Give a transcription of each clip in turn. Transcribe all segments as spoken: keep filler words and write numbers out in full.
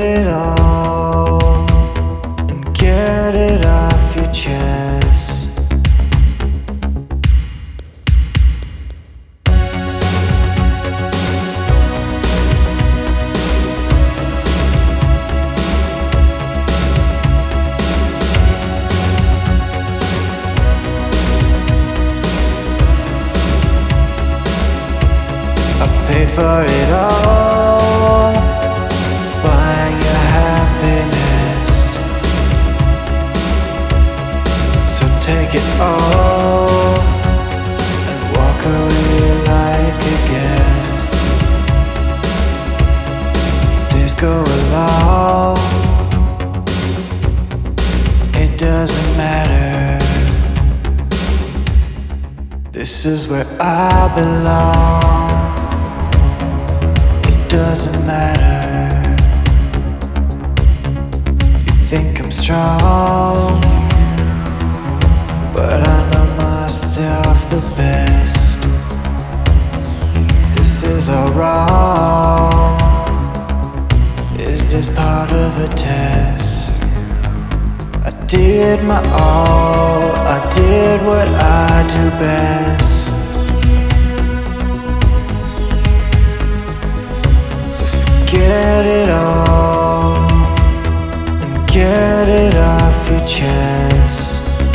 it all and get it off your chest. Paid for it all, buying your happiness. So take it all and walk away like a guest. Days go along, it doesn't matter. This is where I belong. Doesn't matter. You think I'm strong, but I know myself the best. This is all wrong. Is this part of a test? I did my all, I did what I do best. Get it all and get it off your chest.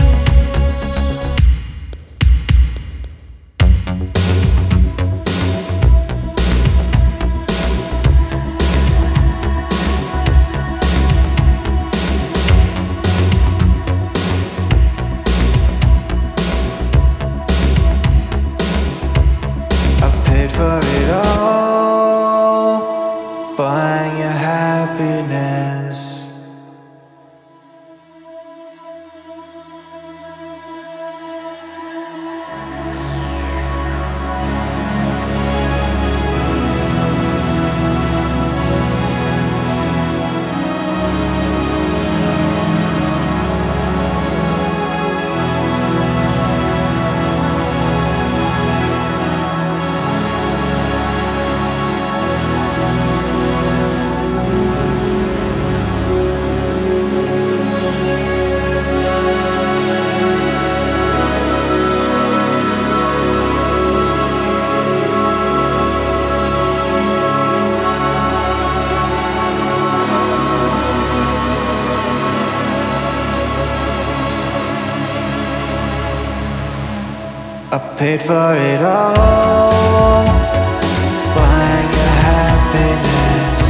I paid for it all, buying your happiness. I paid for it all, buying your happiness.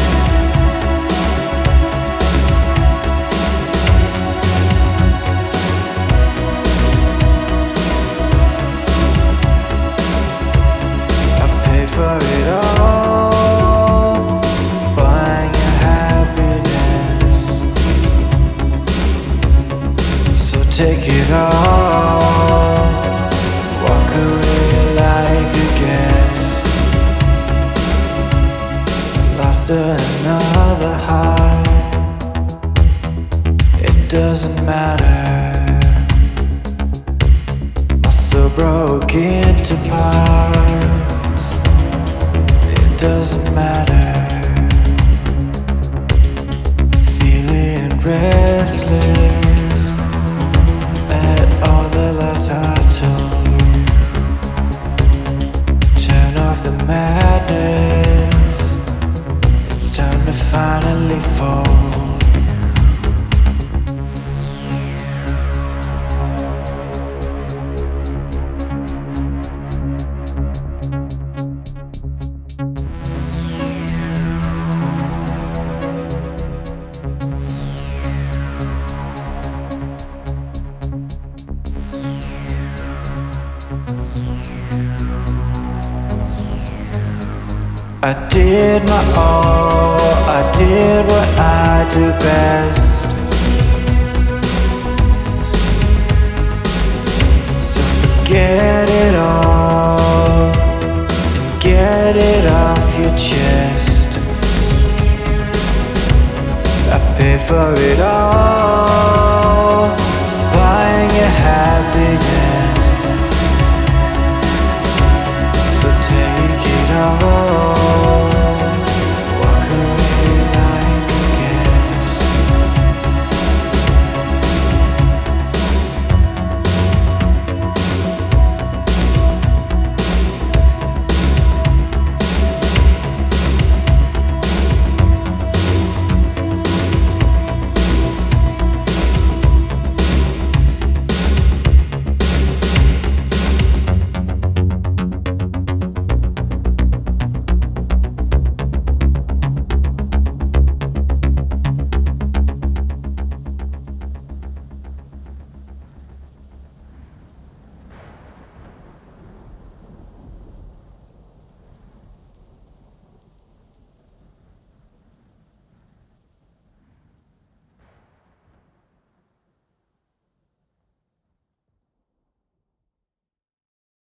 I paid for it all, buying your happiness. So take it all, walk away like a guest. Lost another heart, it doesn't matter. My soul broke into parts, it doesn't matter. Feeling restless at all the lies I told. Turn off the madness, it's time to finally fold. I did my all, I did what I do best. So forget it all and get it off your chest. I paid for it all,